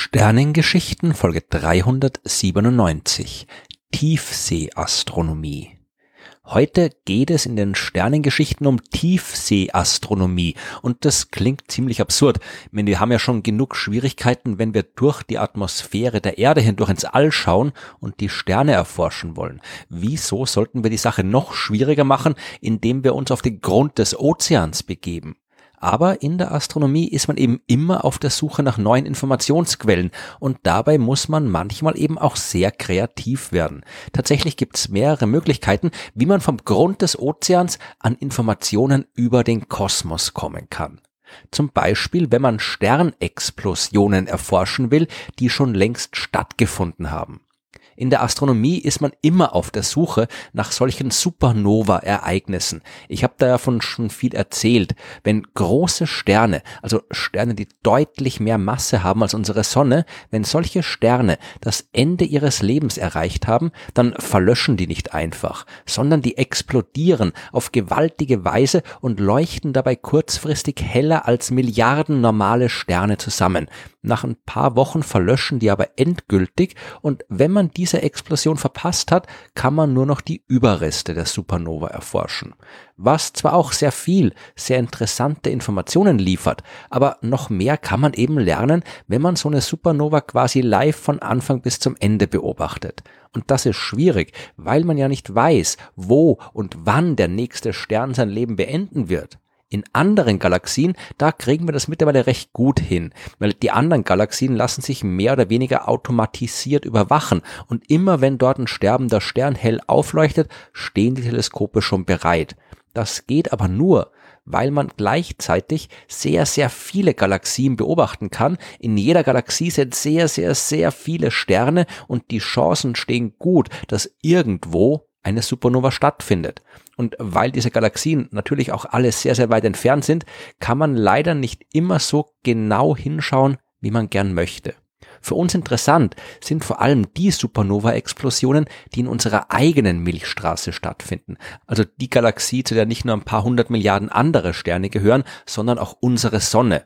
Sternengeschichten Folge 397 Tiefseeastronomie. Heute geht es in den Sternengeschichten um Tiefseeastronomie und das klingt ziemlich absurd. Ich meine, wir haben ja schon genug Schwierigkeiten, wenn wir durch die Atmosphäre der Erde hindurch ins All schauen und die Sterne erforschen wollen. Wieso sollten wir die Sache noch schwieriger machen, indem wir uns auf den Grund des Ozeans begeben? Aber in der Astronomie ist man eben immer auf der Suche nach neuen Informationsquellen und dabei muss man manchmal eben auch sehr kreativ werden. Tatsächlich gibt es mehrere Möglichkeiten, wie man vom Grund des Ozeans an Informationen über den Kosmos kommen kann. Zum Beispiel, wenn man Sternexplosionen erforschen will, die schon längst stattgefunden haben. In der Astronomie ist man immer auf der Suche nach solchen Supernova-Ereignissen. Ich habe davon schon viel erzählt. Wenn große Sterne, also Sterne, die deutlich mehr Masse haben als unsere Sonne, wenn solche Sterne das Ende ihres Lebens erreicht haben, dann verlöschen die nicht einfach, sondern die explodieren auf gewaltige Weise und leuchten dabei kurzfristig heller als Milliarden normale Sterne zusammen. Nach ein paar Wochen verlöschen die aber endgültig und wenn man diese Explosion verpasst hat, kann man nur noch die Überreste der Supernova erforschen. Was zwar auch sehr interessante Informationen liefert, aber noch mehr kann man eben lernen, wenn man so eine Supernova quasi live von Anfang bis zum Ende beobachtet. Und das ist schwierig, weil man ja nicht weiß, wo und wann der nächste Stern sein Leben beenden wird. In anderen Galaxien, da kriegen wir das mittlerweile recht gut hin, weil die anderen Galaxien lassen sich mehr oder weniger automatisiert überwachen und immer wenn dort ein sterbender Stern hell aufleuchtet, stehen die Teleskope schon bereit. Das geht aber nur, weil man gleichzeitig sehr viele Galaxien beobachten kann. In jeder Galaxie sind sehr viele Sterne und die Chancen stehen gut, dass irgendwo eine Supernova stattfindet. Und weil diese Galaxien natürlich auch alle sehr weit entfernt sind, kann man leider nicht immer so genau hinschauen, wie man gern möchte. Für uns interessant sind vor allem die Supernova-Explosionen, die in unserer eigenen Milchstraße stattfinden. Also die Galaxie, zu der nicht nur ein paar 100 Milliarden andere Sterne gehören, sondern auch unsere Sonne.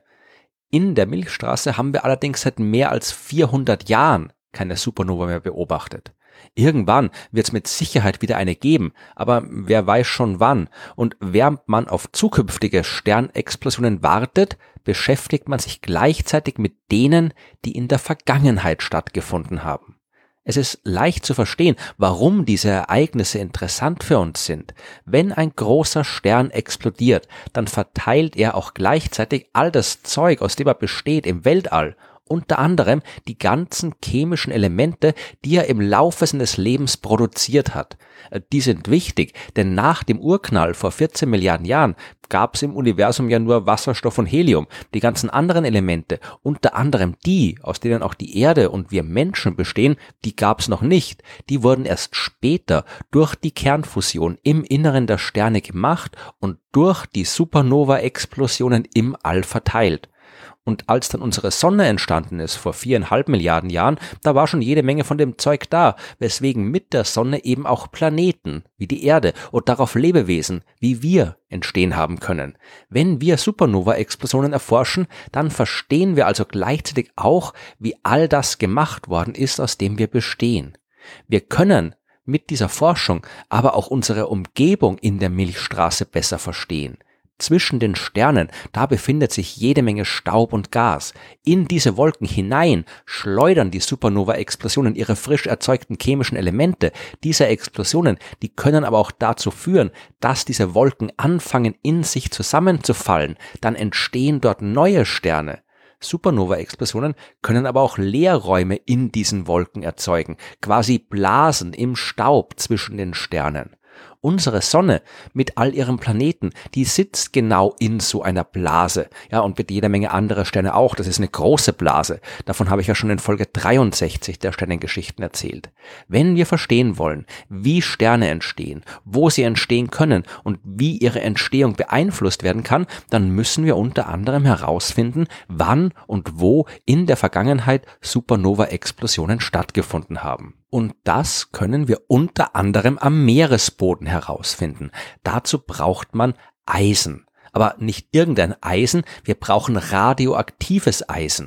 In der Milchstraße haben wir allerdings seit mehr als 400 Jahren keine Supernova mehr beobachtet. Irgendwann wird es mit Sicherheit wieder eine geben, aber wer weiß schon wann. Und während man auf zukünftige Sternexplosionen wartet, beschäftigt man sich gleichzeitig mit denen, die in der Vergangenheit stattgefunden haben. Es ist leicht zu verstehen, warum diese Ereignisse interessant für uns sind. Wenn ein großer Stern explodiert, dann verteilt er auch gleichzeitig all das Zeug, aus dem er besteht, im Weltall. Unter anderem die ganzen chemischen Elemente, die er im Laufe seines Lebens produziert hat. Die sind wichtig, denn nach dem Urknall vor 14 Milliarden Jahren gab es im Universum ja nur Wasserstoff und Helium. Die ganzen anderen Elemente, unter anderem die, aus denen auch die Erde und wir Menschen bestehen, die gab es noch nicht. Die wurden erst später durch die Kernfusion im Inneren der Sterne gemacht und durch die Supernova-Explosionen im All verteilt. Und als dann unsere Sonne entstanden ist, vor 4,5 Milliarden Jahren, da war schon jede Menge von dem Zeug da, weswegen mit der Sonne eben auch Planeten, wie die Erde und darauf Lebewesen, wie wir, entstehen haben können. Wenn wir Supernova-Explosionen erforschen, dann verstehen wir also gleichzeitig auch, wie all das gemacht worden ist, aus dem wir bestehen. Wir können mit dieser Forschung aber auch unsere Umgebung in der Milchstraße besser verstehen. Zwischen den Sternen, da befindet sich jede Menge Staub und Gas. In diese Wolken hinein schleudern die Supernova-Explosionen ihre frisch erzeugten chemischen Elemente. Diese Explosionen, die können aber auch dazu führen, dass diese Wolken anfangen in sich zusammenzufallen. Dann entstehen dort neue Sterne. Supernova-Explosionen können aber auch Leerräume in diesen Wolken erzeugen, quasi Blasen im Staub zwischen den Sternen. Unsere Sonne mit all ihren Planeten, die sitzt genau in so einer Blase. Ja, und mit jeder Menge anderer Sterne auch. Das ist eine große Blase. Davon habe ich ja schon in Folge 63 der Sternengeschichten erzählt. Wenn wir verstehen wollen, wie Sterne entstehen, wo sie entstehen können und wie ihre Entstehung beeinflusst werden kann, dann müssen wir unter anderem herausfinden, wann und wo in der Vergangenheit Supernova-Explosionen stattgefunden haben. Und das können wir unter anderem am Meeresboden herausfinden. Dazu braucht man Eisen. Aber nicht irgendein Eisen, wir brauchen radioaktives Eisen.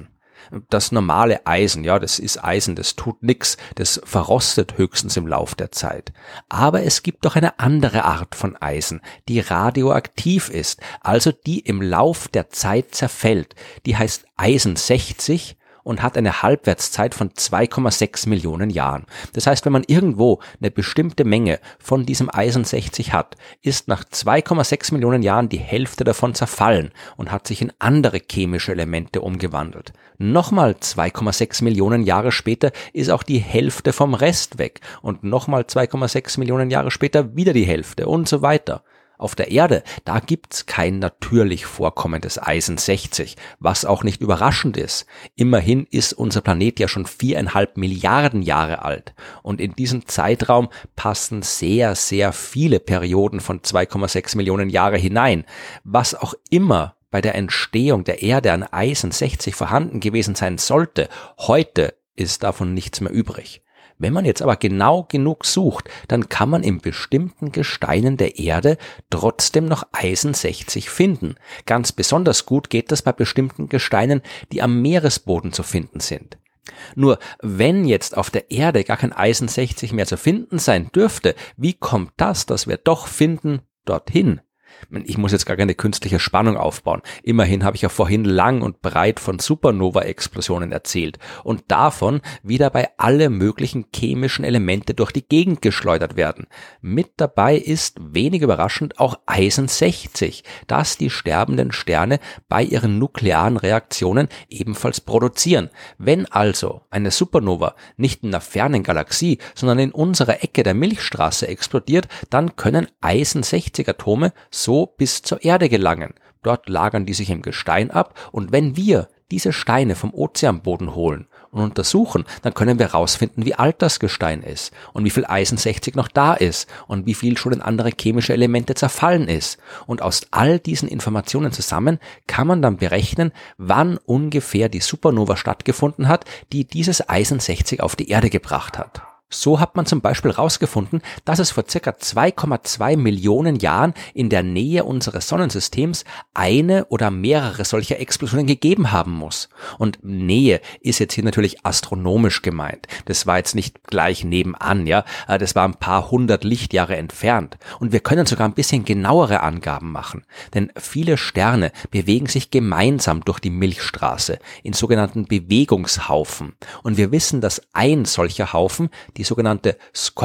Das normale Eisen, ja, das ist Eisen, das tut nix, das verrostet höchstens im Lauf der Zeit. Aber es gibt doch eine andere Art von Eisen, die radioaktiv ist, also die im Lauf der Zeit zerfällt. Die heißt Eisen 60 und hat eine Halbwertszeit von 2,6 Millionen Jahren. Das heißt, wenn man irgendwo eine bestimmte Menge von diesem Eisen 60 hat, ist nach 2,6 Millionen Jahren die Hälfte davon zerfallen und hat sich in andere chemische Elemente umgewandelt. Nochmal 2,6 Millionen Jahre später ist auch die Hälfte vom Rest weg und nochmal 2,6 Millionen Jahre später wieder die Hälfte und so weiter. Auf der Erde, da gibt's kein natürlich vorkommendes Eisen 60, was auch nicht überraschend ist. Immerhin ist unser Planet ja schon 4,5 Milliarden Jahre alt und in diesen Zeitraum passen sehr, sehr viele Perioden von 2,6 Millionen Jahre hinein. Was auch immer bei der Entstehung der Erde an Eisen 60 vorhanden gewesen sein sollte, heute ist davon nichts mehr übrig. Wenn man jetzt aber genau genug sucht, dann kann man in bestimmten Gesteinen der Erde trotzdem noch Eisen 60 finden. Ganz besonders gut geht das bei bestimmten Gesteinen, die am Meeresboden zu finden sind. Nur wenn jetzt auf der Erde gar kein Eisen 60 mehr zu finden sein dürfte, wie kommt das, dass wir doch finden, dorthin? Ich muss jetzt gar keine künstliche Spannung aufbauen. Immerhin habe ich ja vorhin lang und breit von Supernova-Explosionen erzählt und davon, wie dabei alle möglichen chemischen Elemente durch die Gegend geschleudert werden. Mit dabei ist, wenig überraschend, auch Eisen 60, das die sterbenden Sterne bei ihren nuklearen Reaktionen ebenfalls produzieren. Wenn also eine Supernova nicht in einer fernen Galaxie, sondern in unserer Ecke der Milchstraße explodiert, dann können Eisen 60 Atome so bis zur Erde gelangen. Dort lagern die sich im Gestein ab und wenn wir diese Steine vom Ozeanboden holen und untersuchen, dann können wir herausfinden, wie alt das Gestein ist und wie viel Eisen 60 noch da ist und wie viel schon in andere chemische Elemente zerfallen ist. Und aus all diesen Informationen zusammen kann man dann berechnen, wann ungefähr die Supernova stattgefunden hat, die dieses Eisen 60 auf die Erde gebracht hat. So hat man zum Beispiel herausgefunden, dass es vor ca. 2,2 Millionen Jahren in der Nähe unseres Sonnensystems eine oder mehrere solcher Explosionen gegeben haben muss. Und Nähe ist jetzt hier natürlich astronomisch gemeint. Das war jetzt nicht gleich nebenan, ja, das war ein paar hundert Lichtjahre entfernt. Und wir können sogar ein bisschen genauere Angaben machen, denn viele Sterne bewegen sich gemeinsam durch die Milchstraße in sogenannten Bewegungshaufen. Und wir wissen, dass ein solcher Haufen, die sogenannte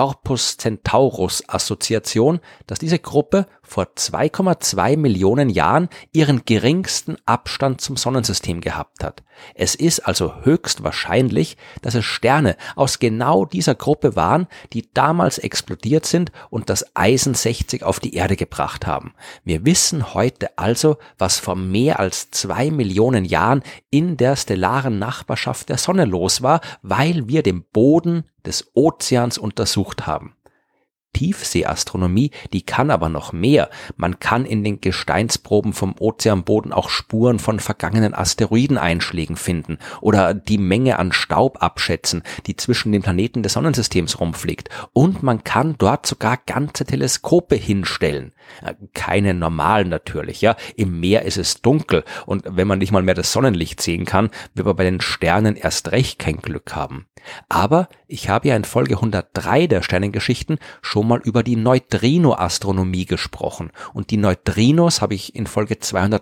Scorpus-Centaurus-Assoziation, dass diese Gruppe vor 2,2 Millionen Jahren ihren geringsten Abstand zum Sonnensystem gehabt hat. Es ist also höchst wahrscheinlich, dass es Sterne aus genau dieser Gruppe waren, die damals explodiert sind und das Eisen 60 auf die Erde gebracht haben. Wir wissen heute also, was vor mehr als 2 Millionen Jahren in der stellaren Nachbarschaft der Sonne los war, weil wir den Boden des Ozeans untersucht haben. Tiefseeastronomie, die kann aber noch mehr. Man kann in den Gesteinsproben vom Ozeanboden auch Spuren von vergangenen Asteroideneinschlägen finden oder die Menge an Staub abschätzen, die zwischen den Planeten des Sonnensystems rumfliegt. Und man kann dort sogar ganze Teleskope hinstellen. Keine normalen natürlich, ja. Im Meer ist es dunkel und wenn man nicht mal mehr das Sonnenlicht sehen kann, wird man bei den Sternen erst recht kein Glück haben. Aber ich habe ja in Folge 103 der Sternengeschichten schon mal über die Neutrino-Astronomie gesprochen und die Neutrinos habe ich in Folge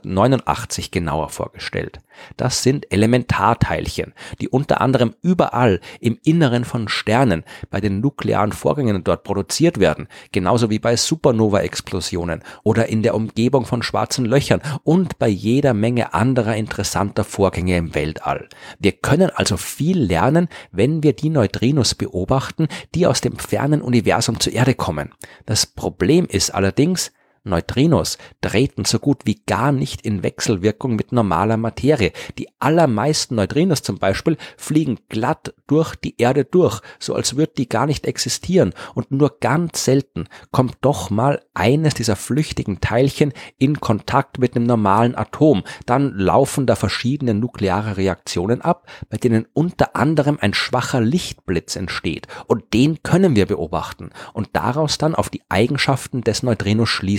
289 genauer vorgestellt. Das sind Elementarteilchen, die unter anderem überall im Inneren von Sternen bei den nuklearen Vorgängen dort produziert werden, genauso wie bei Supernova-Explosionen oder in der Umgebung von schwarzen Löchern und bei jeder Menge anderer interessanter Vorgänge im Weltall. Wir können also viel lernen, wenn wir die Neutrinos beobachten, die aus dem fernen Universum zur Erde kommen. Das Problem ist allerdings, Neutrinos treten so gut wie gar nicht in Wechselwirkung mit normaler Materie. Die allermeisten Neutrinos zum Beispiel fliegen glatt durch die Erde durch, so als würde die gar nicht existieren. Und nur ganz selten kommt doch mal eines dieser flüchtigen Teilchen in Kontakt mit einem normalen Atom. Dann laufen da verschiedene nukleare Reaktionen ab, bei denen unter anderem ein schwacher Lichtblitz entsteht. Und den können wir beobachten und daraus dann auf die Eigenschaften des Neutrinos schließen.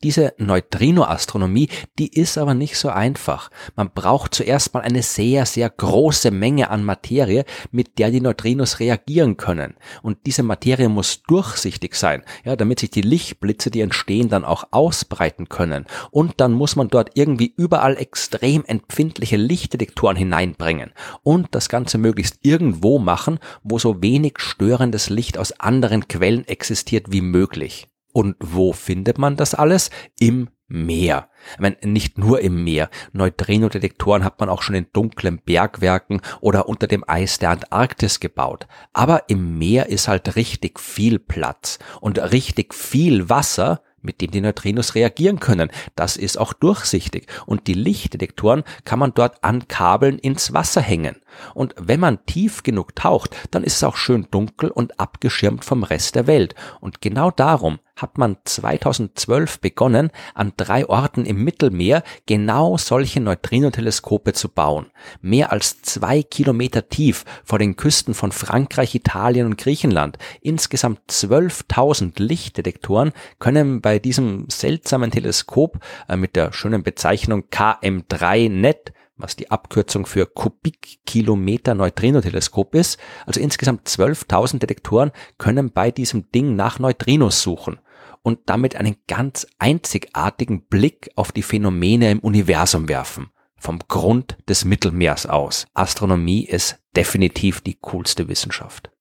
Diese Neutrinoastronomie, die ist aber nicht so einfach. Man braucht zuerst mal eine sehr, sehr große Menge an Materie, mit der die Neutrinos reagieren können. Und diese Materie muss durchsichtig sein, ja, damit sich die Lichtblitze, die entstehen, dann auch ausbreiten können. Und dann muss man dort irgendwie überall extrem empfindliche Lichtdetektoren hineinbringen. Und das Ganze möglichst irgendwo machen, wo so wenig störendes Licht aus anderen Quellen existiert wie möglich. Und wo findet man das alles? Im Meer. Ich meine, nicht nur im Meer. Neutrinodetektoren hat man auch schon in dunklen Bergwerken oder unter dem Eis der Antarktis gebaut. Aber im Meer ist halt richtig viel Platz und richtig viel Wasser, mit dem die Neutrinos reagieren können. Das ist auch durchsichtig und die Lichtdetektoren kann man dort an Kabeln ins Wasser hängen. Und wenn man tief genug taucht, dann ist es auch schön dunkel und abgeschirmt vom Rest der Welt. Und genau darum hat man 2012 begonnen, an 3 Orten im Mittelmeer genau solche Neutrinoteleskope zu bauen. Mehr als 2 Kilometer tief vor den Küsten von Frankreich, Italien und Griechenland. Insgesamt 12.000 Lichtdetektoren können bei diesem seltsamen Teleskop mit der schönen Bezeichnung KM3-Net, was die Abkürzung für Kubikkilometer Neutrinoteleskop ist, also insgesamt 12.000 Detektoren können bei diesem Ding nach Neutrinos suchen und damit einen ganz einzigartigen Blick auf die Phänomene im Universum werfen. Vom Grund des Mittelmeers aus. Astronomie ist definitiv die coolste Wissenschaft.